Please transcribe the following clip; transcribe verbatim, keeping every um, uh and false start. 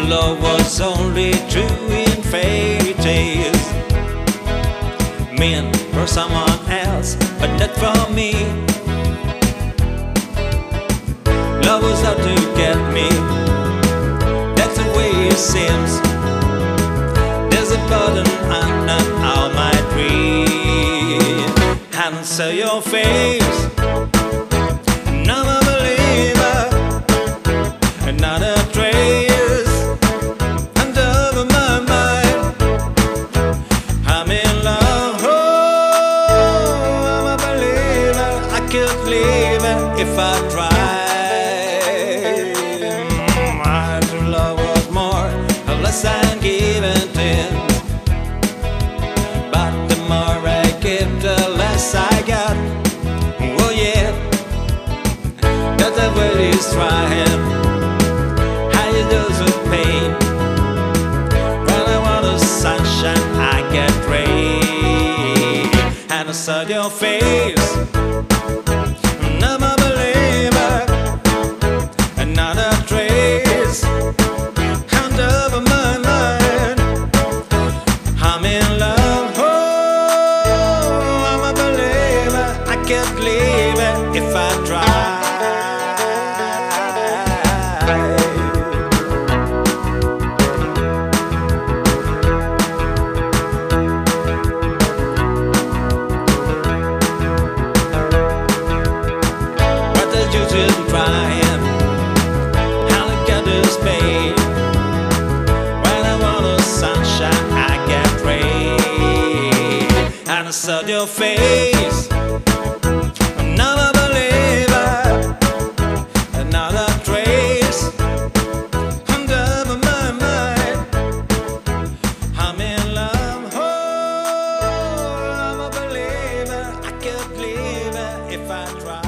love was only true in fairy tales, meant for someone else, but not for me. Love was out to get me, that's the way it seems. There's a burden under all my dreams. And so your face, not a believer, not a trace under my mind. I'm in love, oh, I'm a believer. I could leave it if I tried. My true love was more or less than given in, but the more I give, the less I got. Oh yeah, that's the way it's trying. How you do with pain? When I want the sunshine, I get rain. And I saw your face, I'm a believer, and not a trace under my mind. I'm in love, oh, I'm a believer. I can't leave it if I try. Crying, how to get this pain. When I want the sunshine, I get rain. And I saw your face, not a believer, not a trace under my mind. I'm in love, oh, I'm a believer. I can't leave it if I try.